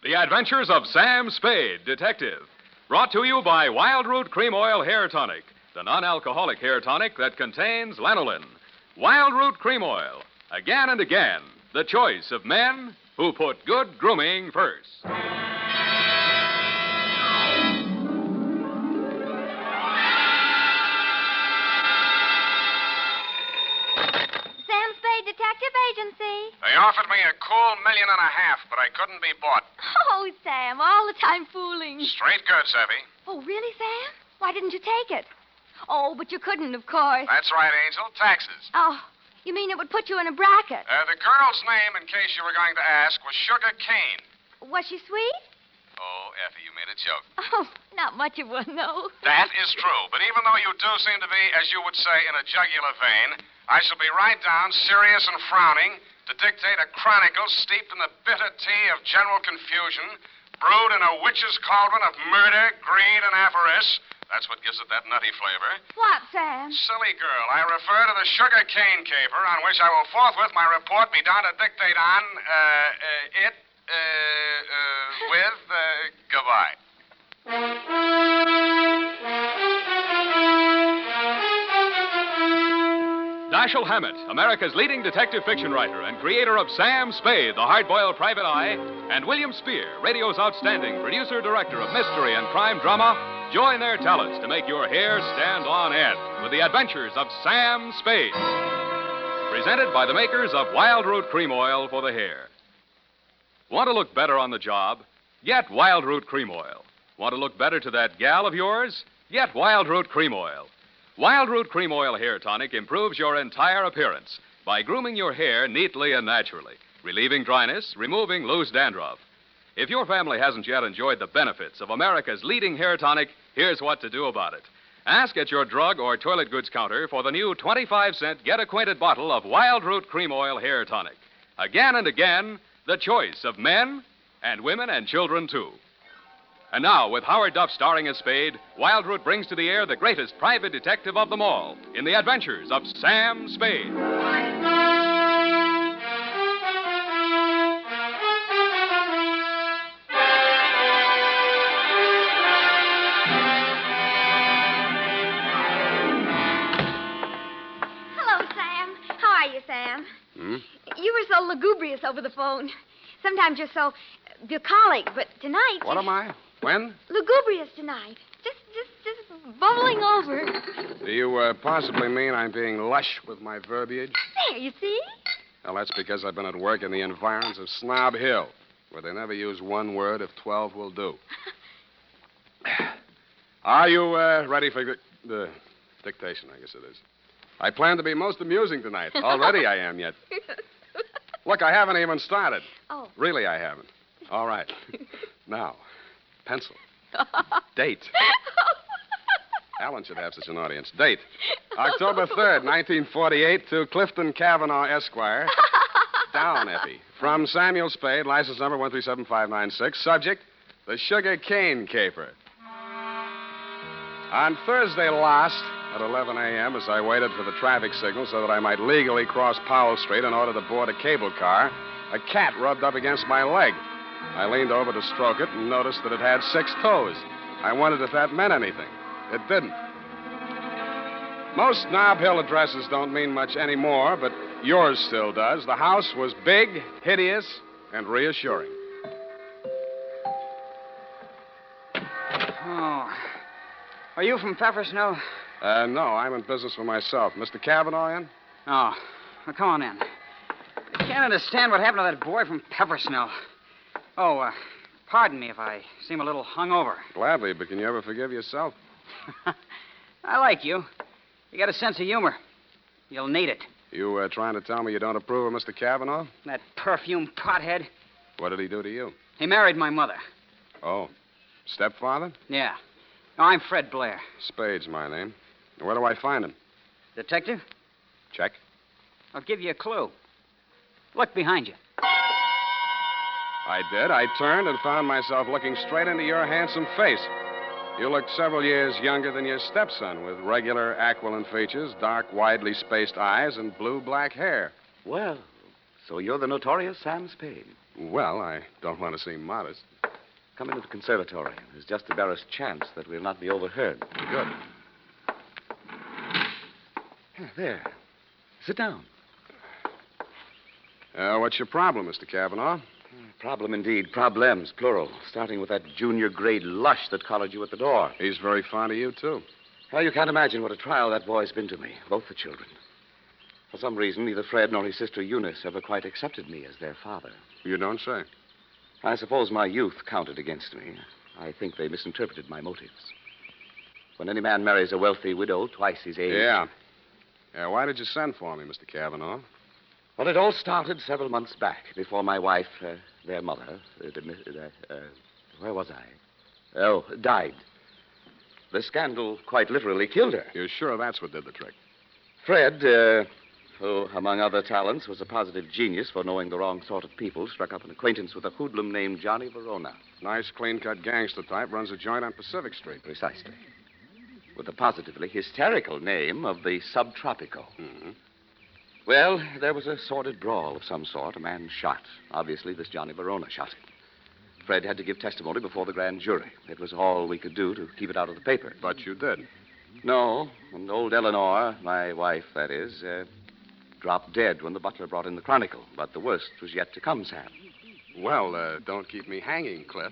The Adventures of Sam Spade, Detective. Brought to you by Wildroot Cream Oil Hair Tonic, the non-alcoholic hair tonic that contains lanolin. Wildroot Cream Oil. Again and again, the choice of men who put good grooming first. Detective Agency. They offered me a cool $1.5 million, but I couldn't be bought. Oh, Sam, all the time fooling. Straight goods, Effie. Oh, really, Sam? Why didn't you take it? Oh, but you couldn't, of course. That's right, Angel. Taxes. Oh, you mean it would put you in a bracket? The girl's name, in case you were going to ask, was Sugar Cane. Was she sweet? Oh, Effie, you made a joke. Oh, not much of one, though. That is true. But even though you do seem to be, as you would say, in a jugular vein, I shall be right down, serious and frowning, to dictate a chronicle steeped in the bitter tea of general confusion, brewed in a witch's cauldron of murder, greed, and avarice. That's what gives it that nutty flavor. What, Sam? Silly girl, I refer to the Sugar Cane caper, on which I will forthwith my report be down to dictate on, goodbye. Dashiell Hammett, America's leading detective fiction writer and creator of Sam Spade, the hard-boiled private eye, and William Spear, radio's outstanding producer-director of mystery and crime drama, join their talents to make your hair stand on end with the adventures of Sam Spade. Presented by the makers of Wildroot Cream Oil for the hair. Want to look better on the job? Get Wildroot Cream Oil. Want to look better to that gal of yours? Get Wildroot Cream Oil. Wildroot Cream Oil Hair Tonic improves your entire appearance by grooming your hair neatly and naturally, relieving dryness, removing loose dandruff. If your family hasn't yet enjoyed the benefits of America's leading hair tonic, here's what to do about it. Ask at your drug or toilet goods counter for the new 25-cent get-acquainted bottle of Wildroot Cream Oil Hair Tonic. Again and again, the choice of men and women and children, too. And now, with Howard Duff starring as Spade, Wildroot brings to the air the greatest private detective of them all in the adventures of Sam Spade. Hello, Sam. How are you, Sam? You were so lugubrious over the phone. Sometimes you're so bucolic, but tonight... What am I? When? Lugubrious tonight. Just bubbling over. Do you possibly mean I'm being lush with my verbiage? There, you see? Well, that's because I've been at work in the environs of Snob Hill, where they never use one word if 12 will do. Are you ready for the dictation, I guess it is? I plan to be most amusing tonight. Already I am, yet. Look, I haven't even started. Oh. Really, I haven't. All right. Now, pencil. Date. Alan should have such an audience. Date. October 3rd, 1948, to Clifton Cavanaugh, Esquire. Down, Effie. From Samuel Spade, license number 137596. Subject, the Sugar Cane Caper. On Thursday last, at 11 a.m., as I waited for the traffic signal so that I might legally cross Powell Street in order to board a cable car, a cat rubbed up against my leg. I leaned over to stroke it and noticed that it had 6 toes. I wondered if that meant anything. It didn't. Most Nob Hill addresses don't mean much anymore, but yours still does. The house was big, hideous, and reassuring. Oh. Are you from Pfeffersnell? No, I'm in business for myself. Mr. Cavanaugh in? Oh. Well, come on in. I can't understand what happened to that boy from Pfeffersnell. Oh, pardon me if I seem a little hungover. Gladly, but can you ever forgive yourself? I like you. You got a sense of humor. You'll need it. You trying to tell me you don't approve of Mr. Cavanaugh? That perfume pothead. What did he do to you? He married my mother. Oh. Stepfather? Yeah. No, I'm Fred Blair. Spade's my name. Where do I find him? Detective? Check. I'll give you a clue. Look behind you. I did. I turned and found myself looking straight into your handsome face. You looked several years younger than your stepson, with regular aquiline features, dark, widely spaced eyes, and blue-black hair. Well, so you're the notorious Sam Spade. Well, I don't want to seem modest. Come into the conservatory. There's just the barest chance that we'll not be overheard. Good. There. Sit down. What's your problem, Mr. Kavanaugh? Problem indeed. Problems, plural. Starting with that junior grade lush that collared you at the door. He's very fond of you, too. Well, you can't imagine what a trial that boy's been to me. Both the children. For some reason, neither Fred nor his sister Eunice ever quite accepted me as their father. You don't say. I suppose my youth counted against me. I think they misinterpreted my motives. When any man marries a wealthy widow twice his age... Yeah. Why did you send for me, Mr. Kavanaugh? Well, it all started several months back, before my wife, their mother, where was I? Oh, died. The scandal quite literally killed her. You're sure that's what did the trick? Fred, who, among other talents, was a positive genius for knowing the wrong sort of people, struck up an acquaintance with a hoodlum named Johnny Verona. Nice, clean-cut gangster type, runs a joint on Pacific Street. Precisely. With the positively hysterical name of the Subtropico. Mm-hmm. Well, there was a sordid brawl of some sort. A man shot. Obviously, this Johnny Verona shot him. Fred had to give testimony before the grand jury. It was all we could do to keep it out of the paper. But you did. No, and old Eleanor, my wife, that is, dropped dead when the butler brought in the Chronicle. But the worst was yet to come, Sam. Well, don't keep me hanging, Cliff.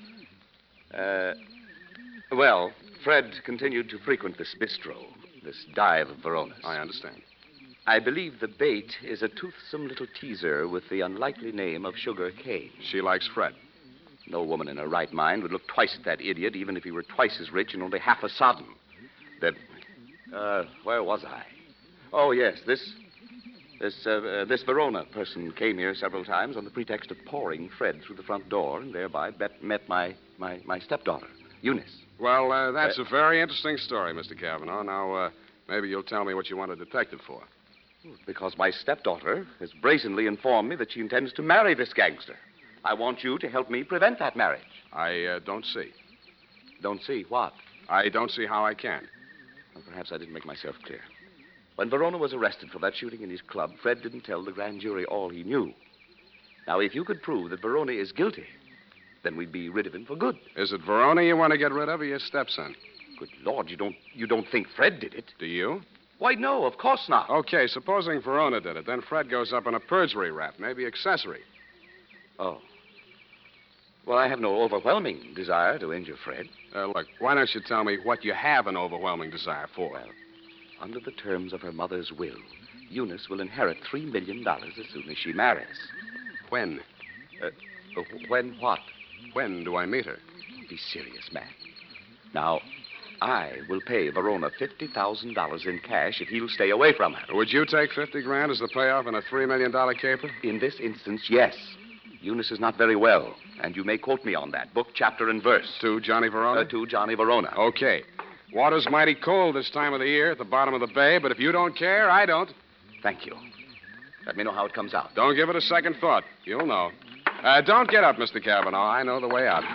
Well, Fred continued to frequent this bistro, this dive of Verona's. I understand. I believe the bait is a toothsome little teaser with the unlikely name of Sugar Kane. She likes Fred. No woman in her right mind would look twice at that idiot, even if he were twice as rich and only half as sodden. Then, where was I? Oh, yes, this Verona person came here several times on the pretext of pouring Fred through the front door and thereby met my stepdaughter, Eunice. Well, that's a very interesting story, Mr. Kavanaugh. Now, maybe you'll tell me what you want a detective for. Because my stepdaughter has brazenly informed me that she intends to marry this gangster. I want you to help me prevent that marriage. I don't see. Don't see what? I don't see how I can. Well, perhaps I didn't make myself clear. When Verona was arrested for that shooting in his club, Fred didn't tell the grand jury all he knew. Now, if you could prove that Verona is guilty, then we'd be rid of him for good. Is it Verona you want to get rid of or your stepson? Good Lord, you don't think Fred did it? Do you? Why, no, of course not. Okay, supposing Verona did it, then Fred goes up on a perjury rap, maybe accessory. Oh. Well, I have no overwhelming desire to injure Fred. Look, why don't you tell me what you have an overwhelming desire for? Well, under the terms of her mother's will, Eunice will inherit $3 million as soon as she marries. When? When what? When do I meet her? Be serious, man. Now, I will pay Verona $50,000 in cash if he'll stay away from her. Would you take $50,000 as the payoff in a $3 million caper? In this instance, yes. Eunice is not very well, and you may quote me on that. Book, chapter, and verse. To Johnny Verona? To Johnny Verona. Okay. Water's mighty cold this time of the year at the bottom of the bay, but if you don't care, I don't. Thank you. Let me know how it comes out. Don't give it a second thought. You'll know. Don't get up, Mr. Kavanaugh. I know the way out.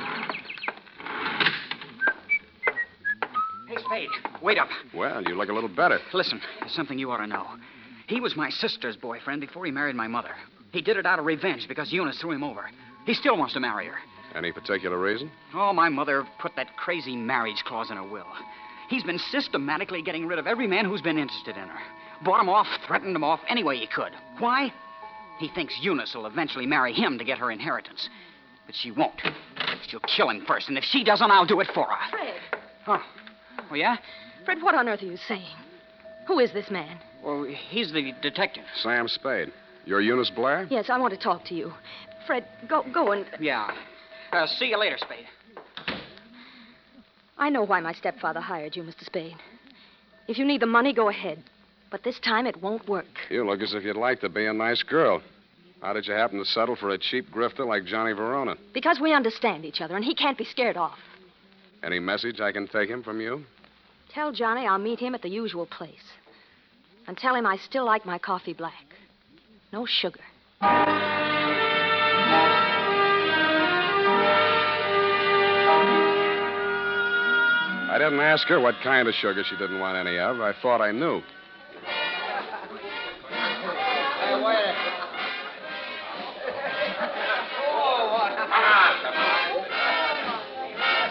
Hey, Spade, wait up. Well, you look a little better. Listen, there's something you ought to know. He was my sister's boyfriend before he married my mother. He did it out of revenge because Eunice threw him over. He still wants to marry her. Any particular reason? Oh, my mother put that crazy marriage clause in her will. He's been systematically getting rid of every man who's been interested in her. Bought him off, threatened him off any way he could. Why? He thinks Eunice will eventually marry him to get her inheritance. But she won't. She'll kill him first, and if she doesn't, I'll do it for her. Fred. Oh, yeah? Fred, what on earth are you saying? Who is this man? Well, he's the detective. Sam Spade. You're Eunice Blair? Yes, I want to talk to you. Fred, go and... Yeah. See you later, Spade. I know why my stepfather hired you, Mr. Spade. If you need the money, go ahead. But this time it won't work. You look as if you'd like to be a nice girl. How did you happen to settle for a cheap grifter like Johnny Verona? Because we understand each other, and he can't be scared off. Any message I can take him from you? Tell Johnny I'll meet him at the usual place. And tell him I still like my coffee black. No sugar. I didn't ask her what kind of sugar she didn't want any of. I thought I knew. Hey, wait.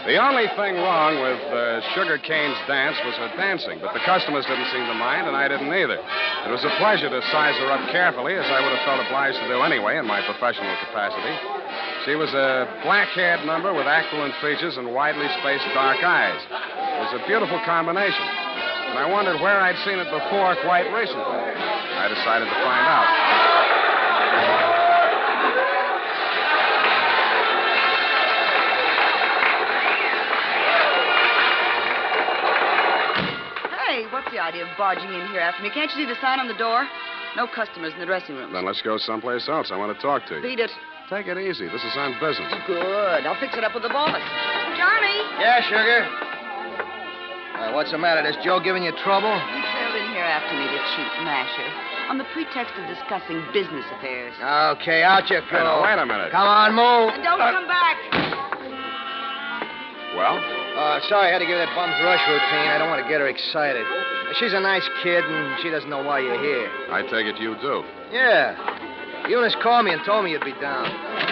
The only thing wrong with Sugar Cane's dance was her dancing, but the customers didn't seem to mind, and I didn't either. It was a pleasure to size her up carefully, as I would have felt obliged to do anyway in my professional capacity. She was a black-haired number with aquiline features and widely spaced dark eyes. It was a beautiful combination, and I wondered where I'd seen it before quite recently. I decided to find out. Hey, what's the idea of barging in here after me? Can't you see the sign on the door? No customers in the dressing rooms. Then let's go someplace else. I want to talk to you. Beat it. Take it easy. This is on business. Good. I'll fix it up with the boss. Johnny! Yeah, Sugar? What's the matter? Is Joe giving you trouble? You trailed in here after me, the cheap masher, on the pretext of discussing business affairs. Okay, out you go. Hey, now, wait a minute. Come on, move. And don't come back. Well? Sorry, I had to give her that bum's rush routine. I don't want to get her excited. She's a nice kid, and she doesn't know why you're here. I take it you do. Yeah. Eunice called me and told me you'd be down.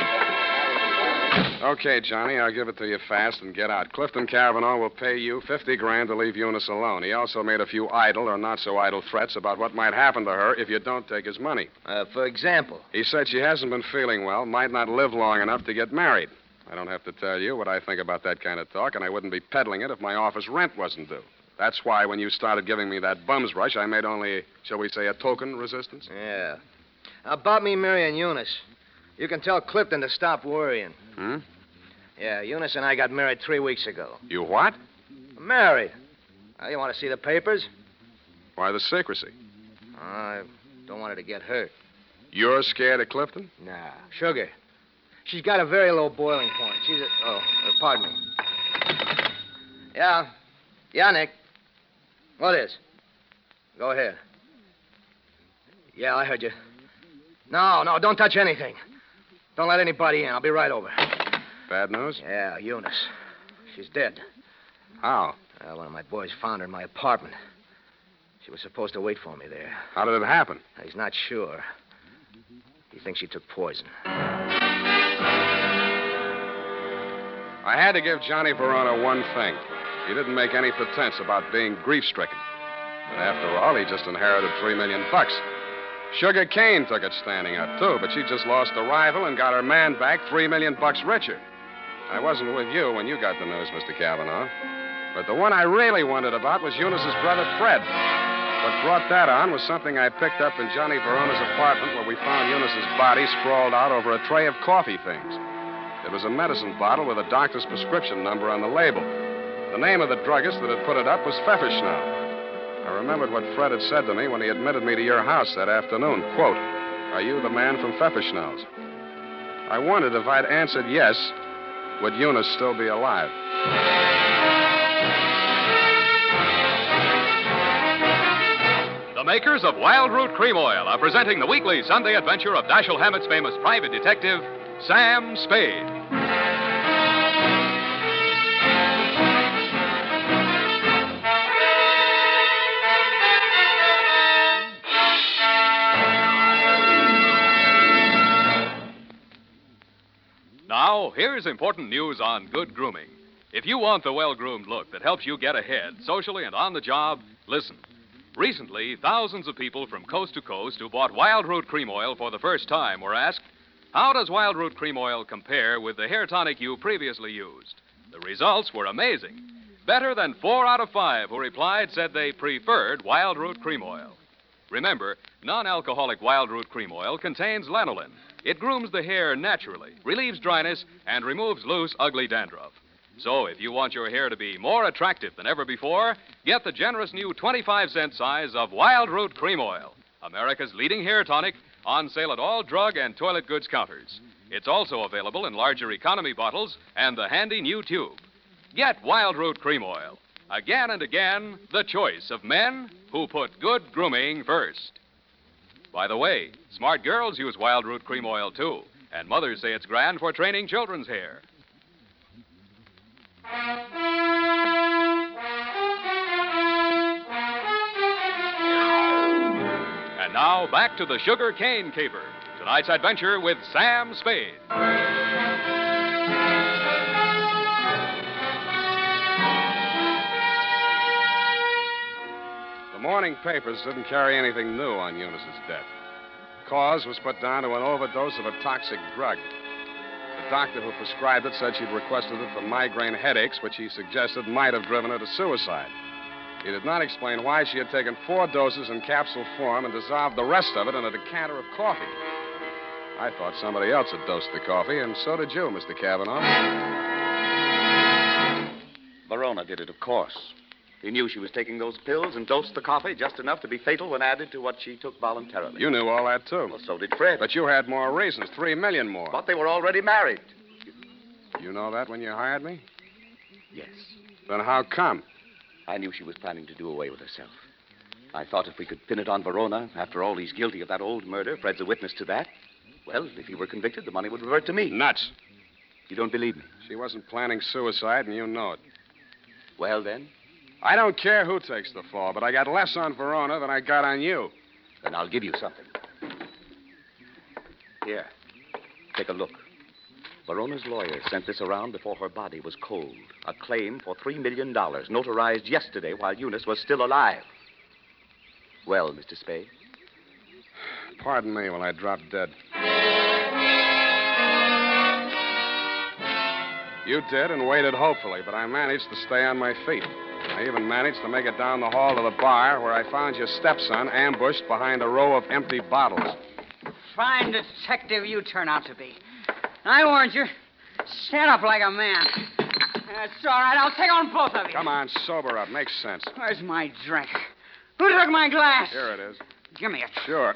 Okay, Johnny, I'll give it to you fast and get out. Clifton Cavanaugh will pay you $50,000 to leave Eunice alone. He also made a few idle or not so idle threats about what might happen to her if you don't take his money. For example? He said she hasn't been feeling well, might not live long enough to get married. I don't have to tell you what I think about that kind of talk, and I wouldn't be peddling it if my office rent wasn't due. That's why when you started giving me that bum's rush, I made only, shall we say, a token resistance. Yeah. About me marrying Eunice, you can tell Clifton to stop worrying. Yeah, Eunice and I got married 3 weeks ago. You what? Married. You want to see the papers? Why the secrecy? I don't want her to get hurt. You're scared of Clifton? Nah. Sugar. She's got a very low boiling point. She's a... Oh, pardon me. Yeah. Yeah, Nick. What is? Go ahead. Yeah, I heard you. No, don't touch anything. Don't let anybody in. I'll be right over. Bad news? Yeah, Eunice. She's dead. How? One of my boys found her in my apartment. She was supposed to wait for me there. How did it happen? He's not sure. He thinks she took poison. I had to give Johnny Verona one thing. He didn't make any pretense about being grief-stricken. But after all, he just inherited $3 million. Sugar Cane took it standing up, too, but she just lost a rival and got her man back $3 million richer. I wasn't with you when you got the news, Mr. Cavanaugh. But the one I really wondered about was Eunice's brother, Fred. What brought that on was something I picked up in Johnny Verona's apartment where we found Eunice's body sprawled out over a tray of coffee things. It was a medicine bottle with a doctor's prescription number on the label. The name of the druggist that had put it up was Pfefferschnau. I remembered what Fred had said to me when he admitted me to your house that afternoon. Quote, "Are you the man from Pfefferschnau's?" I wondered if I'd answered yes, would Eunice still be alive? The makers of Wild Root Cream Oil are presenting the weekly Sunday adventure of Dashiell Hammett's famous private detective, Sam Spade. Now, here's important news on good grooming. If you want the well-groomed look that helps you get ahead, socially and on the job, listen. Recently, thousands of people from coast to coast who bought Wild Root Cream Oil for the first time were asked, how does Wild Root Cream Oil compare with the hair tonic you previously used? The results were amazing. Better than 4 out of 5 who replied said they preferred Wild Root Cream Oil. Remember, non-alcoholic Wild Root Cream Oil contains lanolin. It grooms the hair naturally, relieves dryness, and removes loose, ugly dandruff. So if you want your hair to be more attractive than ever before, get the generous new 25-cent size of Wild Root Cream Oil, America's leading hair tonic, on sale at all drug and toilet goods counters. It's also available in larger economy bottles and the handy new tube. Get Wild Root Cream Oil. Again and again, the choice of men who put good grooming first. By the way, smart girls use Wild Root Cream Oil, too, and mothers say it's grand for training children's hair. And now, back to the Sugar Cane Caper. Tonight's adventure with Sam Spade. morning papers didn't carry anything new on Eunice's death. Cause was put down to an overdose of a toxic drug. The doctor who prescribed it said she'd requested it for migraine headaches, which he suggested might have driven her to suicide. He did not explain why she had taken 4 doses in capsule form and dissolved the rest of it in a decanter of coffee. I thought somebody else had dosed the coffee, and so did you, Mr. Kavanaugh. Verona did it, of course. He knew she was taking those pills and dosed the coffee just enough to be fatal when added to what she took voluntarily. You knew all that, too. Well, so did Fred. But you had more reasons, 3 million more. But they were already married. You know that when you hired me? Yes. Then how come? I knew she was planning to do away with herself. I thought if we could pin it on Verona, after all, he's guilty of that old murder. Fred's a witness to that. Well, if he were convicted, the money would revert to me. Nuts. You don't believe me? She wasn't planning suicide, and you know it. Well, then? I don't care who takes the fall, but I got less on Verona than I got on you. Then I'll give you something. Here. Take a look. Verona's lawyer sent this around before her body was cold. A claim for $3 million, notarized yesterday while Eunice was still alive. Well, Mr. Spade? Pardon me while I drop dead. You did and waited hopefully, but I managed to stay on my feet. I even managed to make it down the hall to the bar where I found your stepson ambushed behind a row of empty bottles. Fine detective you turn out to be. I warned you. Stand up like a man. That's all right. I'll take on both of you. Come on, sober up. Makes sense. Where's my drink? Who took my glass? Here it is. Give me it. Sure.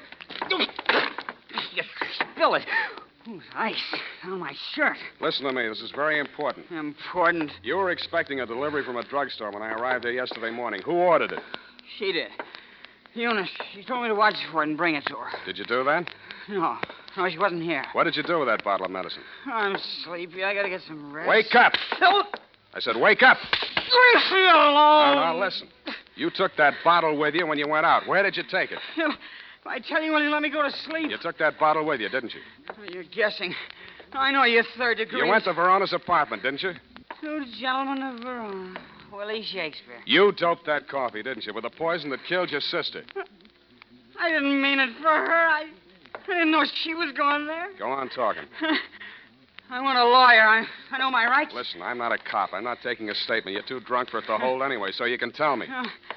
You spill it. Ooh, ice on my shirt. Listen to me. This is very important. Important? You were expecting a delivery from a drugstore when I arrived there yesterday morning. Who ordered it? She did. Eunice. She told me to watch for it and bring it to her. Did you do that? No. No, she wasn't here. What did you do with that bottle of medicine? I'm sleepy. I gotta get some rest. Wake up! No. I said wake up! Leave me alone. Now, listen. You took that bottle with you when you went out. Where did you take it? I tell you when you let me go to sleep. You took that bottle with you, didn't you? You're guessing. I know you're third degree. You went to Verona's apartment, didn't you? 2 gentlemen of Verona. Willie Shakespeare. You doped that coffee, didn't you, with the poison that killed your sister? I didn't mean it for her. I didn't know she was going there. Go on talking. I want a lawyer. I know my rights. Listen, I'm not a cop. I'm not taking a statement. You're too drunk for it to hold anyway, so you can tell me.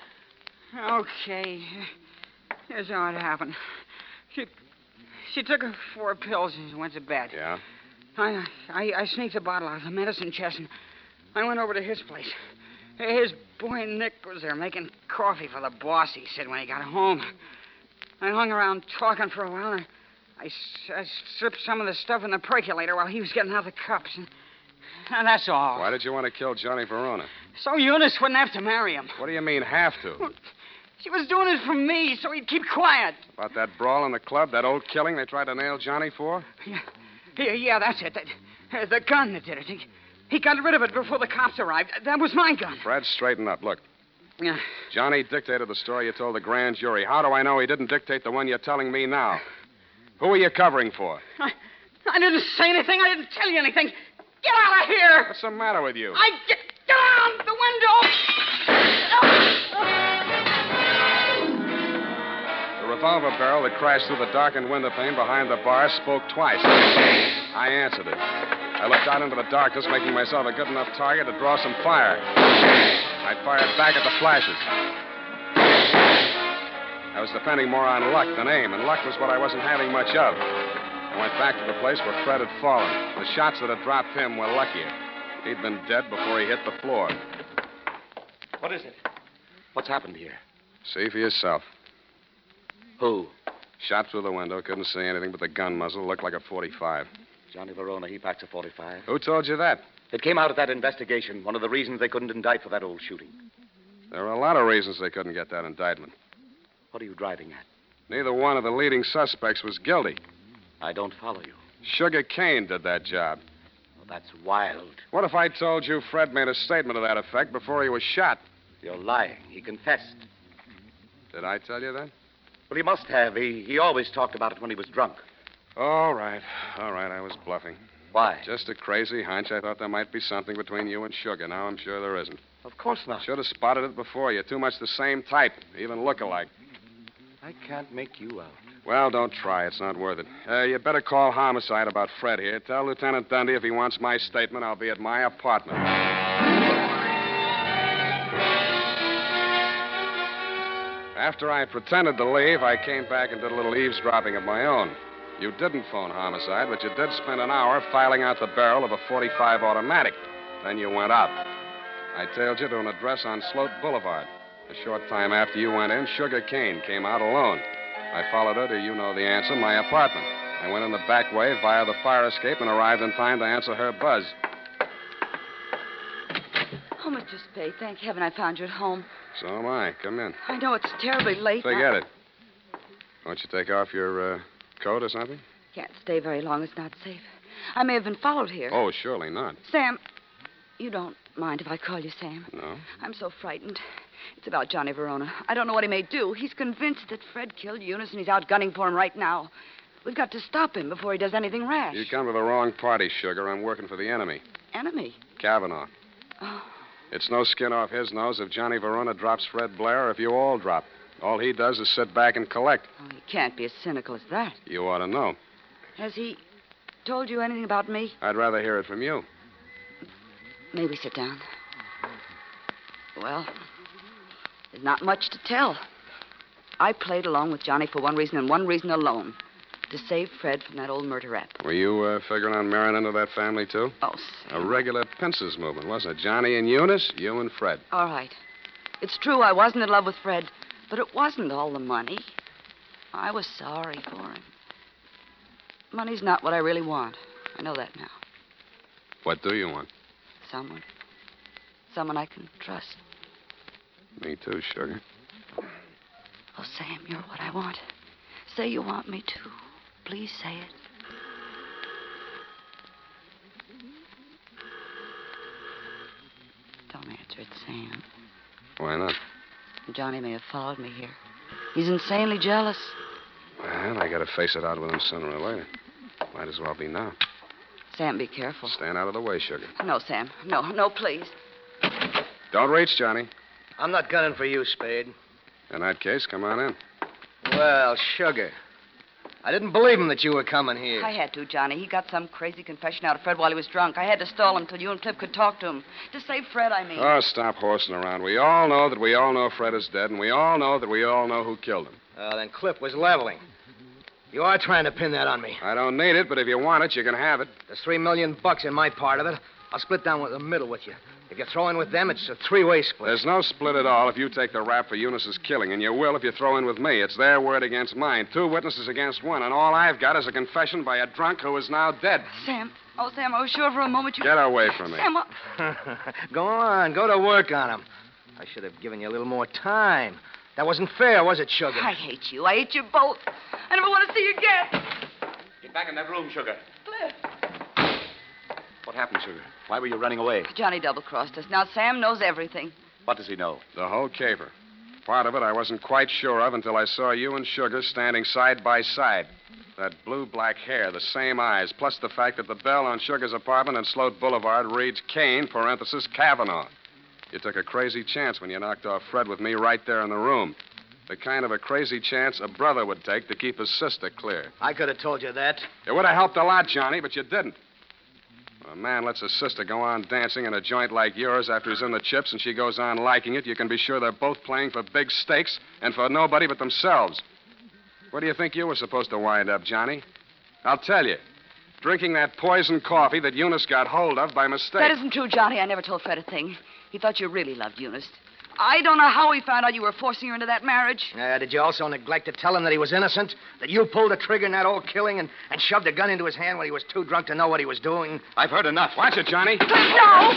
Okay. Here's how it happened. She took her 4 pills and went to bed. Yeah? I sneaked a bottle out of the medicine chest, and I went over to his place. His boy Nick was there making coffee for the boss, he said, when he got home. I hung around talking for a while, and I stripped some of the stuff in the percolator while he was getting out the cups. And that's all. Why did you want to kill Johnny Verona? So Eunice wouldn't have to marry him. What do you mean, have to? Well, she was doing it for me, so he'd keep quiet. About that brawl in the club, that old killing they tried to nail Johnny for? Yeah, that's it. The gun that did it. He got rid of it before the cops arrived. That was my gun. Fred, straighten up. Look. Yeah. Johnny dictated the story you told the grand jury. How do I know he didn't dictate the one you're telling me now? Who are you covering for? I didn't say anything. I didn't tell you anything. Get out of here! What's the matter with you? Get out the window! The revolver barrel that crashed through the darkened window pane behind the bar spoke twice. I answered it. I looked out into the darkness, making myself a good enough target to draw some fire. I fired back at the flashes. I was depending more on luck than aim, and luck was what I wasn't having much of. I went back to the place where Fred had fallen. The shots that had dropped him were luckier. He'd been dead before he hit the floor. What is it? What's happened here? See for yourself. Who? Shot through the window. Couldn't see anything but the gun muzzle. Looked like a .45. Johnny Verona, he packs a .45. Who told you that? It came out at that investigation. One of the reasons they couldn't indict for that old shooting. There were a lot of reasons they couldn't get that indictment. What are you driving at? Neither one of the leading suspects was guilty. I don't follow you. Sugar Kane did that job. Well, that's wild. What if I told you Fred made a statement to that effect before he was shot? You're lying. He confessed. Did I tell you that? Well, he must have. He always talked about it when he was drunk. All right. I was bluffing. Why? Just a crazy hunch. I thought there might be something between you and Sugar. Now I'm sure there isn't. Of course not. Should have spotted it before. You're too much the same type. Even look alike. I can't make you out. Well, don't try. It's not worth it. You better call homicide about Fred here. Tell Lieutenant Dundee if he wants my statement, I'll be at my apartment. After I pretended to leave, I came back and did a little eavesdropping of my own. You didn't phone homicide, but you did spend an hour filing out the barrel of a .45 automatic. Then you went out. I tailed you to an address on Sloat Boulevard. A short time after you went in, Sugar Kane came out alone. I followed her to, you know the answer, my apartment. I went in the back way via the fire escape and arrived in time to answer her buzz. Oh, Mr. Spade, thank heaven I found you at home. So am I. Come in. I know it's terribly late. Forget it. Won't you take off your coat or something? Can't stay very long. It's not safe. I may have been followed here. Oh, surely not. Sam, you don't mind if I call you Sam? No? I'm so frightened. It's about Johnny Verona. I don't know what he may do. He's convinced that Fred killed Eunice, and he's out gunning for him right now. We've got to stop him before he does anything rash. You come to the wrong party, Sugar. I'm working for the enemy. Enemy? Kavanaugh. Oh. It's no skin off his nose if Johnny Verona drops Fred Blair or if you all drop. All he does is sit back and collect. Oh, he can't be as cynical as that. You ought to know. Has he told you anything about me? I'd rather hear it from you. May we sit down? Well, there's not much to tell. I played along with Johnny for one reason and one reason alone. To save Fred from that old murder rap. Were you figuring on marrying into that family, too? Oh, A regular pincers movement, wasn't it? Johnny and Eunice, you and Fred. all right. It's true I wasn't in love with Fred, but it wasn't all the money. I was sorry for him. Money's not what I really want. I know that now. What do you want? Someone. Someone I can trust. Me too, Sugar. Oh, Sam, you're what I want. Say you want me to. Please say it. Don't answer it, Sam. Why not? Johnny may have followed me here. He's insanely jealous. Well, I gotta face it out with him sooner or later. Might as well be now. Sam, be careful. Stand out of the way, Sugar. No, Sam. No, please. Don't reach, Johnny. I'm not gunning for you, Spade. In that case, come on in. Well, Sugar. I didn't believe him that you were coming here. I had to, Johnny. He got some crazy confession out of Fred while he was drunk. I had to stall him till you and Cliff could talk to him. To save Fred, I mean. Oh, stop horsing around. We all know that we all know Fred is dead, and we all know that we all know who killed him. Then Cliff was leveling. You are trying to pin that on me. I don't need it, but if you want it, you can have it. There's $3 million in my part of it. I'll split down the middle with you. If you throw in with them, it's a three-way split. There's no split at all if you take the rap for Eunice's killing, and you will if you throw in with me. It's their word against mine. 2 witnesses against 1, and all I've got is a confession by a drunk who is now dead. Sam. Oh, Sam, I was sure for a moment you... Get away from me. Sam, Go on. Go to work on him. I should have given you a little more time. That wasn't fair, was it, Sugar? I hate you. I hate you both. I never want to see you again. Get back in that room, Sugar. Cliff. What happened, Sugar? Why were you running away? Johnny double-crossed us. Now Sam knows everything. What does he know? The whole caper. Part of it I wasn't quite sure of until I saw you and Sugar standing side by side. That blue-black hair, the same eyes, plus the fact that the bell on Sugar's apartment on Sloat Boulevard reads Kane, parenthesis, Kavanaugh. You took a crazy chance when you knocked off Fred with me right there in the room. The kind of a crazy chance a brother would take to keep his sister clear. I could have told you that. It would have helped a lot, Johnny, but you didn't. When a man lets his sister go on dancing in a joint like yours after he's in the chips and she goes on liking it, you can be sure they're both playing for big stakes and for nobody but themselves. Where do you think you were supposed to wind up, Johnny? I'll tell you. Drinking that poison coffee that Eunice got hold of by mistake. That isn't true, Johnny. I never told Fred a thing. He thought you really loved Eunice. I don't know how he found out you were forcing her into that marriage. Did you also neglect to tell him that he was innocent? That you pulled the trigger in that old killing and shoved a gun into his hand when he was too drunk to know what he was doing? I've heard enough. Watch it, Johnny. No!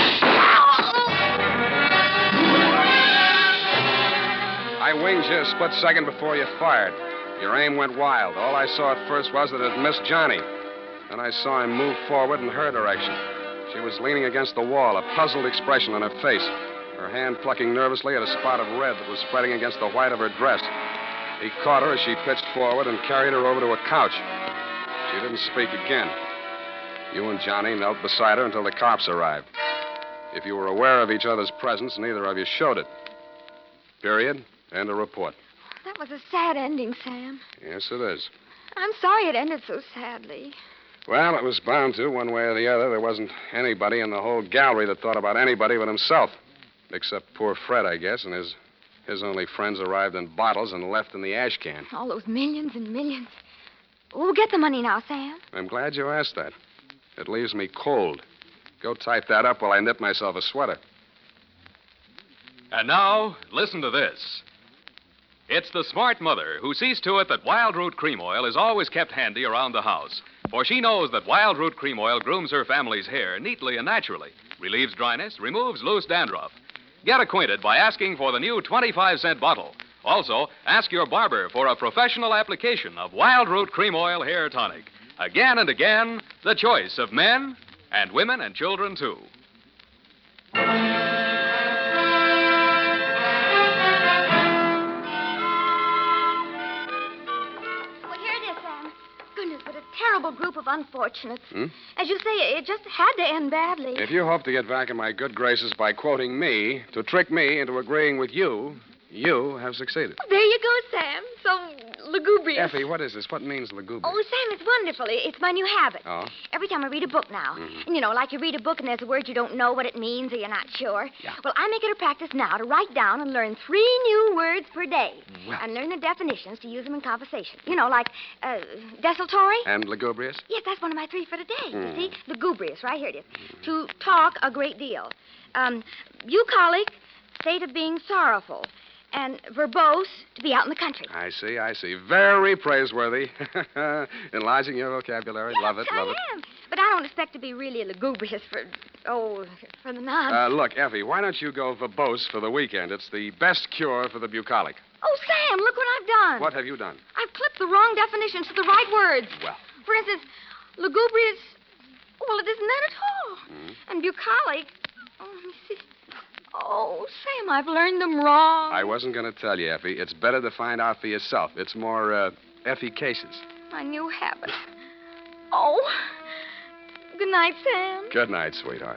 I winged you a split second before you fired. Your aim went wild. All I saw at first was that it missed Johnny. Then I saw him move forward in her direction. She was leaning against the wall, a puzzled expression on her face, her hand plucking nervously at a spot of red that was spreading against the white of her dress. He caught her as she pitched forward and carried her over to a couch. She didn't speak again. You and Johnny knelt beside her until the cops arrived. If you were aware of each other's presence, neither of you showed it. Period. End of report. That was a sad ending, Sam. Yes, it is. I'm sorry it ended so sadly. Well, it was bound to, one way or the other. There wasn't anybody in the whole gallery that thought about anybody but himself. Except poor Fred, I guess, and his only friends arrived in bottles and left in the ash can. All those millions and millions. We'll get the money now, Sam. I'm glad you asked that. It leaves me cold. Go type that up while I knit myself a sweater. And now, listen to this. It's the smart mother who sees to it that Wild Root Cream Oil is always kept handy around the house. For she knows that Wild Root Cream Oil grooms her family's hair neatly and naturally, relieves dryness, removes loose dandruff. Get acquainted by asking for the new 25-cent bottle. Also, ask your barber for a professional application of Wild Root Cream Oil Hair Tonic. Again and again, the choice of men and women and children, too. Terrible group of unfortunates. As you say, it just had to end badly. If you hope to get back in my good graces by quoting me, to trick me into agreeing with you, you have succeeded. There you go, Sam. So lugubrious. Effie, what is this? What means lugubrious? Oh, Sam, it's wonderful. It's my new habit. Oh? Every time I read a book now, and like you read a book and there's a word you don't know what it means or you're not sure. Yeah. Well, I make it a practice now to write down and learn 3 new words per day. Well. And learn the definitions to use them in conversation. Like desultory. And lugubrious? Yes, that's one of my 3 for today. You see? Lugubrious, right here it is. To talk a great deal. Bucolic, state of being sorrowful. And verbose, to be out in the country. I see. Very praiseworthy. Enlarging your vocabulary. Yes, Love it. I am. But I don't expect to be really lugubrious for the nonsense. Look, Effie, why don't you go verbose for the weekend? It's the best cure for the bucolic. Oh, Sam, look what I've done. What have you done? I've clipped the wrong definitions to the right words. Well. For instance, lugubrious, well, it isn't that at all. And bucolic, let me see. Oh, Sam, I've learned them wrong. I wasn't going to tell you, Effie. It's better to find out for yourself. It's more, efficacious. My new habit. Oh. Good night, Sam. Good night, sweetheart.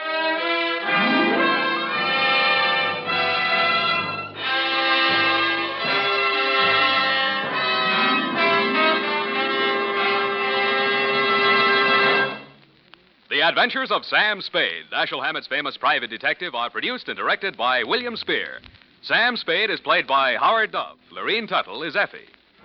The Adventures of Sam Spade, Dashiell Hammett's famous private detective, are produced and directed by William Spear. Sam Spade is played by Howard Duff. Lorene Tuttle is Effie.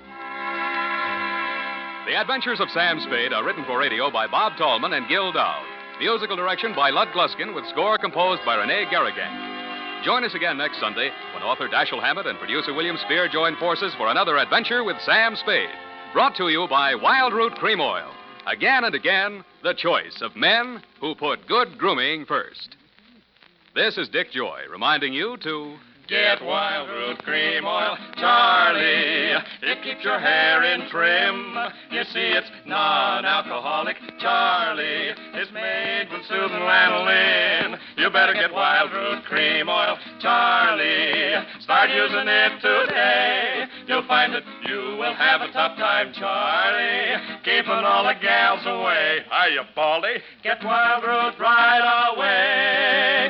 The Adventures of Sam Spade are written for radio by Bob Tallman and Gil Dowd. Musical direction by Lud Gluskin with score composed by Rene Garrigan. Join us again next Sunday when author Dashiell Hammett and producer William Spear join forces for another adventure with Sam Spade. Brought to you by Wild Root Cream Oil. Again and again, the choice of men who put good grooming first. This is Dick Joy reminding you to get Wild Root Cream Oil, Charlie. It keeps your hair in trim. You see, it's non-alcoholic, Charlie. It's made with soothing lanolin. You better get Wild Root Cream Oil, Charlie. Start using it today. You'll find that you will have a tough time, Charlie, keeping all the gals away. Hiya, Baldy. Get Wild Root right away.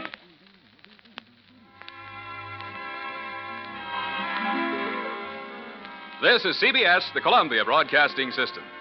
This is CBS, the Columbia Broadcasting System.